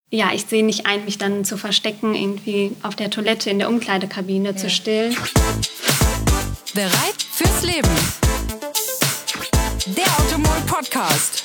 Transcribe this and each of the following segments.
Ja, ich sehe nicht ein, mich dann zu verstecken, irgendwie auf der Toilette in der Umkleidekabine zu stillen. Bereit fürs Leben. Der Orthomol-Podcast.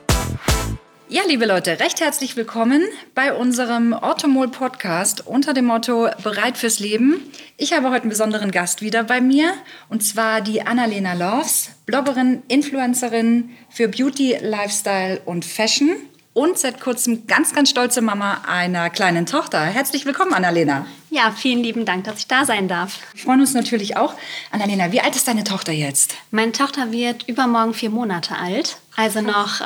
Ja, liebe Leute, recht herzlich willkommen bei unserem Orthomol-Podcast unter dem Motto Bereit fürs Leben. Ich habe heute einen besonderen Gast wieder bei mir, und zwar die Annalena Loves, Bloggerin, Influencerin für Beauty, Lifestyle und Fashion und seit kurzem ganz, ganz stolze Mama einer kleinen Tochter. Herzlich willkommen, Annalena. Ja, vielen lieben Dank, dass ich da sein darf. Wir freuen uns natürlich auch. Annalena, wie alt ist deine Tochter jetzt? Meine Tochter wird übermorgen 4 Monate alt, also noch,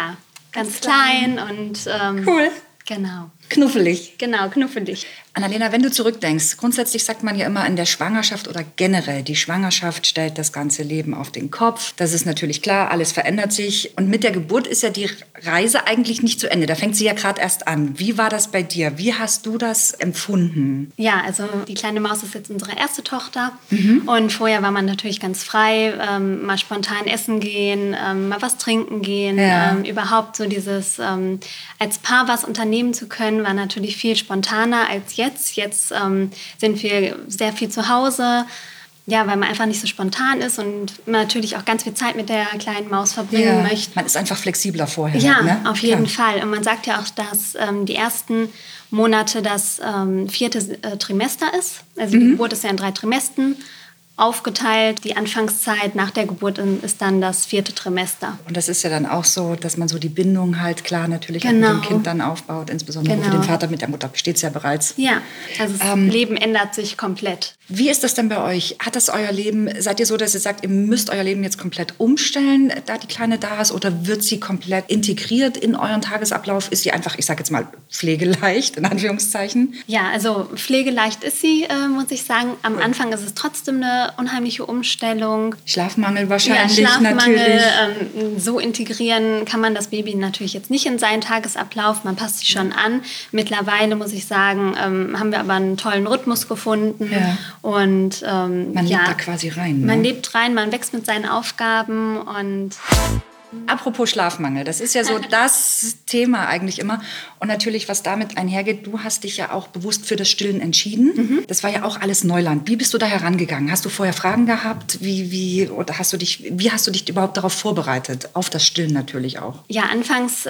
ganz klein und Cool. Genau. Knuffelig. Genau, knuffelig. Annalena, wenn du zurückdenkst, grundsätzlich sagt man ja immer in der Schwangerschaft oder generell, die Schwangerschaft stellt das ganze Leben auf den Kopf. Das ist natürlich klar, alles verändert sich. Und mit der Geburt ist ja die Reise eigentlich nicht zu Ende. Da fängt sie ja gerade erst an. Wie war das bei dir? Wie hast du das empfunden? Ja, also die kleine Maus ist jetzt unsere erste Tochter. Und vorher war man natürlich ganz frei, mal spontan essen gehen, mal was trinken gehen. Ja. Überhaupt so dieses als Paar was unternehmen zu können, war natürlich viel spontaner als jetzt. Jetzt sind wir sehr viel zu Hause, ja, weil man einfach nicht so spontan ist und man natürlich auch ganz viel Zeit mit der kleinen Maus verbringen möchte. Man ist einfach flexibler vorher. Ja, ne? auf jeden Fall. Und man sagt ja auch, dass die ersten Monate das 4. Trimester ist. Also die Geburt ist ja in 3 Trimestern aufgeteilt. Die Anfangszeit nach der Geburt ist dann das 4. Trimester. Und das ist ja dann auch so, dass man so die Bindung halt klar natürlich auch mit dem Kind dann aufbaut. Insbesondere für den Vater, mit der Mutter besteht es ja bereits. Ja, also das Leben ändert sich komplett. Wie ist das denn bei euch? Hat das euer Leben, seid ihr so, dass ihr sagt, ihr müsst euer Leben jetzt komplett umstellen, da die Kleine da ist? Oder wird sie komplett integriert in euren Tagesablauf? Ist sie einfach, ich sage jetzt mal, pflegeleicht, in Anführungszeichen? Ja, also pflegeleicht ist sie, muss ich sagen. Am Anfang ist es trotzdem eine unheimliche Umstellung. Schlafmangel wahrscheinlich, Schlafmangel, natürlich. So integrieren kann man das Baby natürlich jetzt nicht in seinen Tagesablauf. Man passt sich schon an. Mittlerweile, muss ich sagen, haben wir aber einen tollen Rhythmus gefunden. Ja. Und Man lebt da quasi rein. Ne? Man lebt rein, man wächst mit seinen Aufgaben und... Apropos Schlafmangel, das ist ja so das Thema eigentlich immer. Und natürlich, was damit einhergeht, du hast dich ja auch bewusst für das Stillen entschieden. Das war ja auch alles Neuland. Wie bist du da herangegangen? Hast du vorher Fragen gehabt? Wie hast du dich überhaupt darauf vorbereitet? Auf das Stillen natürlich auch. Ja, anfangs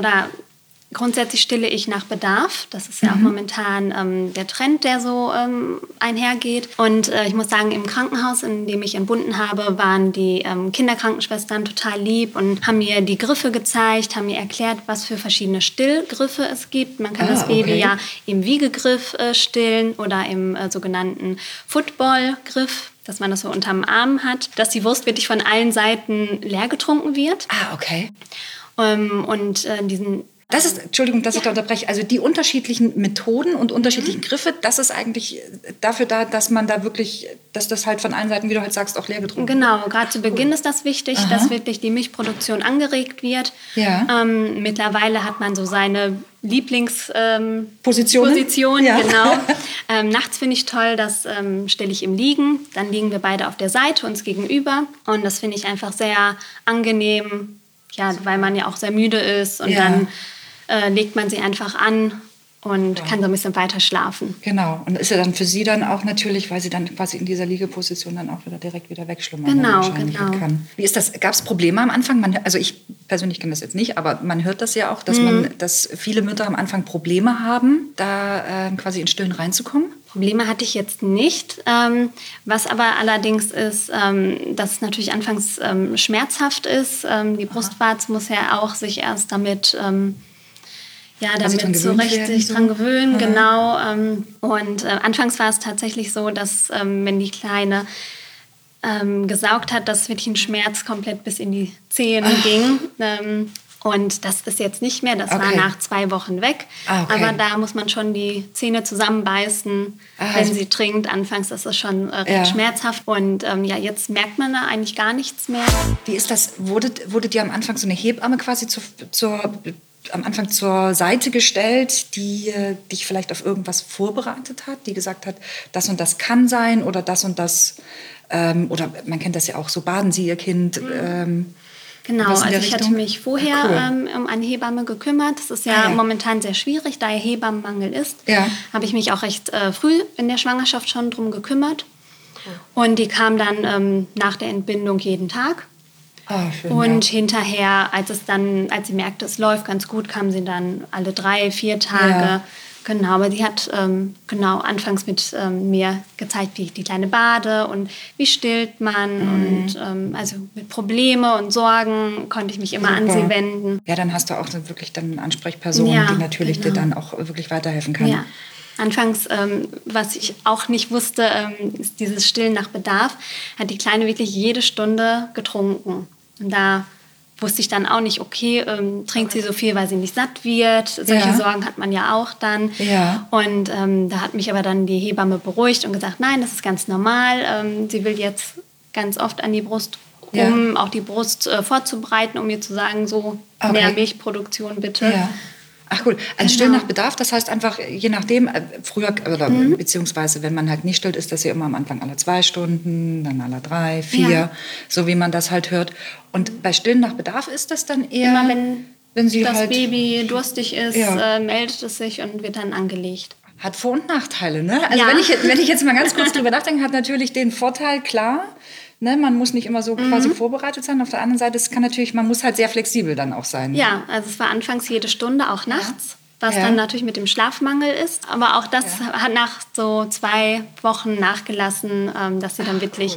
grundsätzlich stille ich nach Bedarf. Das ist ja auch momentan der Trend, der so einhergeht. Und ich muss sagen, im Krankenhaus, in dem ich entbunden habe, waren die Kinderkrankenschwestern total lieb und haben mir die Griffe gezeigt, haben mir erklärt, was für verschiedene Stillgriffe es gibt. Man kann das Baby ja im Wiegegriff stillen oder im sogenannten Footballgriff, dass man das so unterm Arm hat, dass die Wurst wirklich von allen Seiten leer getrunken wird. Ah, okay. Das ist, Entschuldigung, dass ich da unterbreche, also die unterschiedlichen Methoden und unterschiedlichen Griffe, das ist eigentlich dafür da, dass man da wirklich, dass das halt von allen Seiten, wie du halt sagst, auch leer getrunken wird. Genau, gerade zu Beginn ist das wichtig, dass wirklich die Milchproduktion angeregt wird. Ja. Mittlerweile hat man so seine Position, genau. Nachts finde ich toll, das stelle ich im Liegen. Dann liegen wir beide auf der Seite uns gegenüber und das finde ich einfach sehr angenehm, ja, weil man ja auch sehr müde ist und dann legt man sie einfach an und kann so ein bisschen weiter schlafen. Genau. Und ist ja dann für sie dann auch natürlich, weil sie dann quasi in dieser Liegeposition dann auch direkt wieder wegschlummern Genau. kann. Wie ist das? Gab es Probleme am Anfang? Also ich persönlich kenne das jetzt nicht, aber man hört das ja auch, dass viele Mütter am Anfang Probleme haben, da quasi in Stillen reinzukommen. Probleme hatte ich jetzt nicht. Was aber allerdings ist, dass es natürlich anfangs schmerzhaft ist. Die Brustwarze muss ja auch sich erst damit sich dran gewöhnen, genau. Und anfangs war es tatsächlich so, dass wenn die Kleine gesaugt hat, dass wirklich ein Schmerz komplett bis in die Zähne ging. Und das ist jetzt nicht mehr, das war nach 2 Wochen weg. Aber da muss man schon die Zähne zusammenbeißen, wenn sie trinkt. Anfangs ist das schon recht schmerzhaft. Und jetzt merkt man da eigentlich gar nichts mehr. Wie ist das? Wurde dir am Anfang so eine Hebamme quasi am Anfang zur Seite gestellt, die dich vielleicht auf irgendwas vorbereitet hat, die gesagt hat, das und das kann sein oder das und das, oder man kennt das ja auch, so baden Sie Ihr Kind. Genau, Was in also der ich hatte Richtung? mich vorher um eine Hebamme gekümmert. Das ist ja, momentan sehr schwierig, da ja Hebammenmangel ist. Ja. Habe ich mich auch recht früh in der Schwangerschaft schon drum gekümmert. Und die kam dann nach der Entbindung jeden Tag. Ah, schön, Und hinterher, als sie merkte, es läuft ganz gut, kam sie dann alle 3, 4 Tage. Ja. Genau, aber sie hat anfangs mit mir gezeigt, wie ich die Kleine bade und wie stillt man. Und also mit Probleme und Sorgen konnte ich mich immer an sie wenden. Ja, dann hast du auch so wirklich dann eine Ansprechperson, die natürlich dir dann auch wirklich weiterhelfen kann. Ja. Anfangs, was ich auch nicht wusste, ist dieses Stillen nach Bedarf, hat die Kleine wirklich jede Stunde getrunken. Und da wusste ich dann auch nicht, okay, trinkt sie so viel, weil sie nicht satt wird. Solche Sorgen hat man ja auch dann. Ja. Und da hat mich aber dann die Hebamme beruhigt und gesagt, nein, das ist ganz normal. Sie will jetzt ganz oft an die Brust, um auch die Brust vorzubereiten, um mir zu sagen, so mehr Milchproduktion bitte. Ja. Ach cool. Also Stillen nach Bedarf, das heißt einfach, je nachdem, früher, oder beziehungsweise wenn man halt nicht stillt, ist das ja immer am Anfang alle 2 Stunden, dann alle 3, 4, so wie man das halt hört. Und bei Stillen nach Bedarf ist das dann eher, immer wenn sie das halt Baby durstig ist, meldet es sich und wird dann angelegt. Hat Vor- und Nachteile, ne? Also wenn ich jetzt mal ganz kurz drüber nachdenke, hat natürlich den Vorteil, klar, ne, man muss nicht immer so quasi vorbereitet sein. Auf der anderen Seite, es kann natürlich, man muss halt sehr flexibel dann auch sein. Ja, also es war anfangs jede Stunde, auch nachts, was dann natürlich mit dem Schlafmangel ist. Aber auch das hat nach so 2 Wochen nachgelassen, dass sie dann wirklich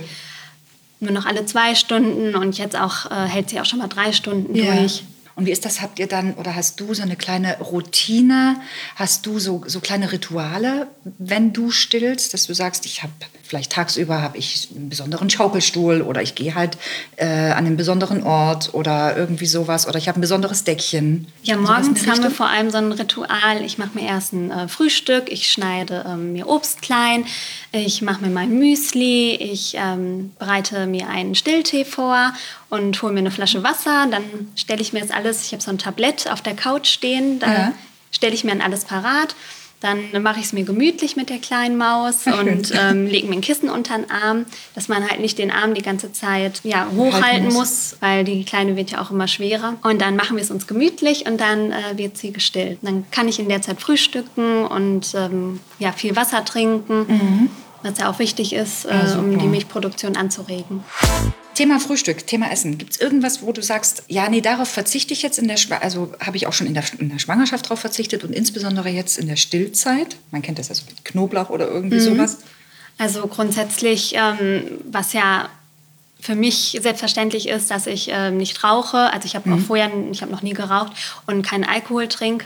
nur noch alle 2 Stunden und jetzt auch hält sie auch schon mal 3 Stunden durch. Und wie ist das? Habt ihr dann, oder hast du so eine kleine Routine? Hast du so kleine Rituale, wenn du stillst, dass du sagst, ich habe vielleicht tagsüber habe ich einen besonderen Schaukelstuhl oder ich gehe halt an einen besonderen Ort oder irgendwie sowas oder ich habe ein besonderes Deckchen. Ja, morgens haben wir vor allem so ein Ritual. Ich mache mir erst ein Frühstück, ich schneide mir Obst klein, ich mache mir mein Müsli, ich bereite mir einen Stilltee vor und hole mir eine Flasche Wasser. Dann stelle ich mir das alles, ich habe so ein Tablett auf der Couch stehen, da stelle ich mir dann alles parat. Dann mache ich es mir gemütlich mit der kleinen Maus und lege mir ein Kissen unter den Arm, dass man halt nicht den Arm die ganze Zeit hochhalten muss, weil die Kleine wird ja auch immer schwerer. Und dann machen wir es uns gemütlich und dann wird sie gestillt. Dann kann ich in der Zeit frühstücken und viel Wasser trinken, was ja auch wichtig ist, um die Milchproduktion anzuregen. Thema Frühstück, Thema Essen. Gibt es irgendwas, wo du sagst, ja, nee, darauf verzichte ich jetzt also habe ich auch schon in der Schwangerschaft darauf verzichtet und insbesondere jetzt in der Stillzeit? Man kennt das ja so mit Knoblauch oder irgendwie sowas. Also grundsätzlich, was ja für mich selbstverständlich ist, dass ich nicht rauche. Also ich habe ich habe noch nie geraucht und keinen Alkohol trinke.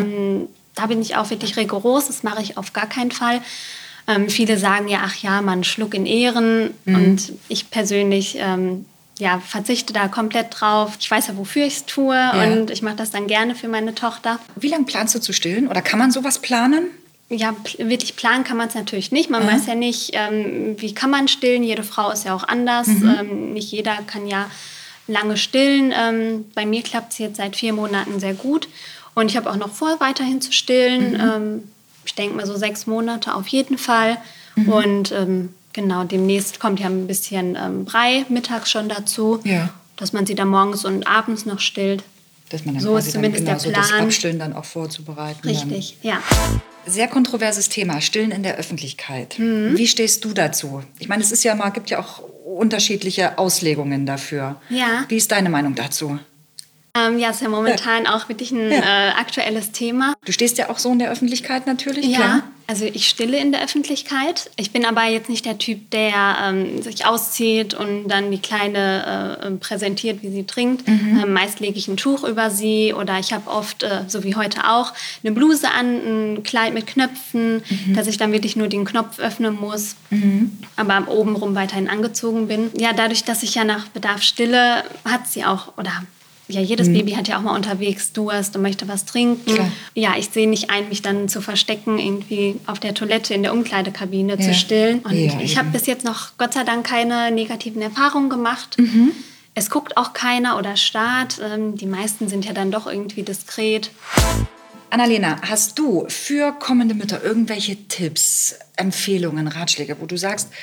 Da bin ich auch wirklich rigoros, das mache ich auf gar keinen Fall. Viele sagen ja, ach ja, man Schluck in Ehren. Und ich persönlich verzichte da komplett drauf. Ich weiß ja, wofür ich es tue und ich mache das dann gerne für meine Tochter. Wie lange planst du zu stillen oder kann man sowas planen? Ja, wirklich planen kann man es natürlich nicht. Man weiß ja nicht, wie kann man stillen. Jede Frau ist ja auch anders. Nicht jeder kann ja lange stillen. Bei mir klappt es jetzt seit 4 Monaten sehr gut. Und ich habe auch noch vor, weiterhin zu stillen. Ich denke mal so 6 Monate auf jeden Fall. Und genau, demnächst kommt ja ein bisschen Brei mittags schon dazu, dass man sie dann morgens und abends noch stillt. Dass man dann so ist zumindest der Plan. So das Abstillen dann auch vorzubereiten. Richtig, ja. Sehr kontroverses Thema, Stillen in der Öffentlichkeit. Wie stehst du dazu? Ich meine, es ist ja gibt ja auch unterschiedliche Auslegungen dafür. Ja. Wie ist deine Meinung dazu? Ist ja momentan auch wirklich ein aktuelles Thema. Du stehst ja auch so in der Öffentlichkeit natürlich, ja, klar. Also ich stille in der Öffentlichkeit. Ich bin aber jetzt nicht der Typ, der sich auszieht und dann die Kleine präsentiert, wie sie trinkt. Meist lege ich ein Tuch über sie oder ich habe oft, so wie heute auch, eine Bluse an, ein Kleid mit Knöpfen, dass ich dann wirklich nur den Knopf öffnen muss, aber obenrum weiterhin angezogen bin. Ja, dadurch, dass ich ja nach Bedarf stille, hat sie auch, oder ja, jedes Baby hat ja auch mal unterwegs Durst und möchte was trinken. Klar. Ja, ich sehe nicht ein, mich dann zu verstecken, irgendwie auf der Toilette in der Umkleidekabine zu stillen. Und ich habe bis jetzt noch, Gott sei Dank, keine negativen Erfahrungen gemacht. Es guckt auch keiner oder starrt. Die meisten sind ja dann doch irgendwie diskret. Annalena, hast du für kommende Mütter irgendwelche Tipps, Empfehlungen, Ratschläge, wo du sagst,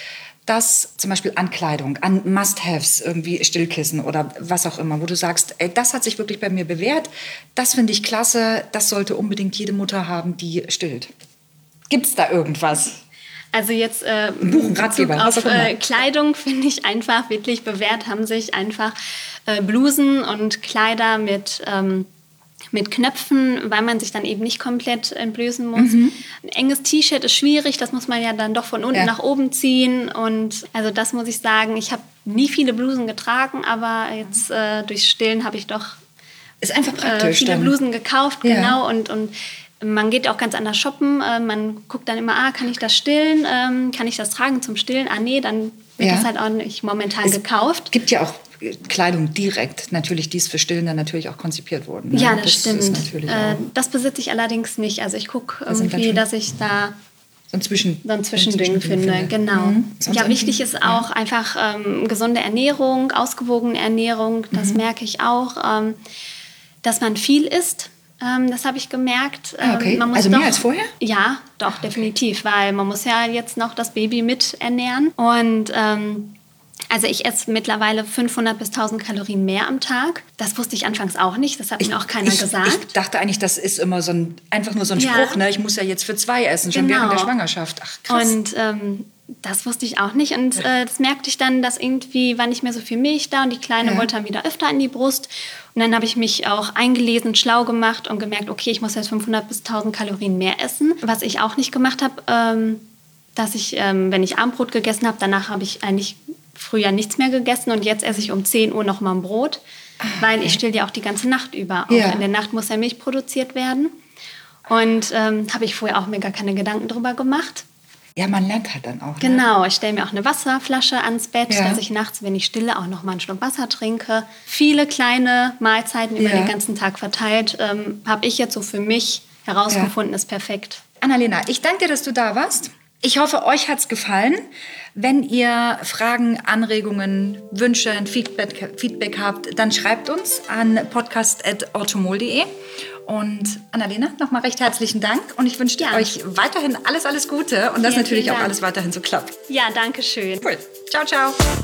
dass zum Beispiel an Kleidung, an Must-Haves, irgendwie Stillkissen oder was auch immer, wo du sagst, ey, das hat sich wirklich bei mir bewährt, das finde ich klasse, das sollte unbedingt jede Mutter haben, die stillt. Gibt es da irgendwas? Also jetzt Buch, ein Ratgeber, auf Kleidung finde ich einfach wirklich bewährt haben sich einfach Blusen und Kleider mit Knöpfen, weil man sich dann eben nicht komplett entblößen muss. Ein enges T-Shirt ist schwierig, das muss man ja dann doch von unten nach oben ziehen. Und also das muss ich sagen, ich habe nie viele Blusen getragen, aber jetzt durchs Stillen habe ich doch ist einfach praktisch, viele dann. Blusen gekauft, genau. Und man geht auch ganz anders shoppen. Man guckt dann immer, kann ich das stillen? Kann ich das tragen zum Stillen? Nee, dann wird das halt auch nicht momentan gekauft. Es gibt ja auch Kleidung direkt, natürlich, die ist für Stillen dann natürlich auch konzipiert wurden. Ne? Ja, das stimmt. Ist natürlich das besitze ich allerdings nicht. Also ich gucke irgendwie, dass ich da so ein Zwischending finde. Genau. Ja, wichtig ist auch einfach gesunde Ernährung, ausgewogene Ernährung. Das merke ich auch, dass man viel isst. Das habe ich gemerkt. Okay. Man muss also mehr als vorher? Ja, doch, definitiv. Weil man muss ja jetzt noch das Baby mit ernähren. Und also ich esse mittlerweile 500 bis 1000 Kalorien mehr am Tag. Das wusste ich anfangs auch nicht. Das hat mir auch keiner gesagt. Ich dachte eigentlich, das ist immer einfach nur so ein Spruch. Ne? Ich muss ja jetzt für 2 essen, schon während der Schwangerschaft. Ach, krass. Und das wusste ich auch nicht. Und das merkte ich dann, dass irgendwie war nicht mehr so viel Milch da. Und die Kleine wollte dann wieder öfter in die Brust. Und dann habe ich mich auch eingelesen, schlau gemacht und gemerkt, okay, ich muss jetzt 500 bis 1000 Kalorien mehr essen. Was ich auch nicht gemacht habe, dass ich, wenn ich Abendbrot gegessen habe, danach habe ich eigentlich früher nichts mehr gegessen und jetzt esse ich um 10 Uhr noch mal ein Brot, weil ich still ja auch die ganze Nacht über. Auch in der Nacht muss ja Milch produziert werden. Und habe ich vorher auch mir gar keine Gedanken drüber gemacht. Ja, man lernt halt dann auch. Genau, ich stelle mir auch eine Wasserflasche ans Bett, dass ich nachts, wenn ich stille, auch noch mal einen Schluck Wasser trinke. Viele kleine Mahlzeiten über den ganzen Tag verteilt, habe ich jetzt so für mich herausgefunden, ist perfekt. Annalena, ich danke dir, dass du da warst. Ich hoffe, euch hat's gefallen. Wenn ihr Fragen, Anregungen, Wünsche, Feedback habt, dann schreibt uns an podcast@orthomol.de. Und Annalena, nochmal recht herzlichen Dank. Und ich wünsche euch weiterhin alles Gute und dass natürlich auch alles weiterhin so klappt. Ja, danke schön. Cool. Ciao, ciao.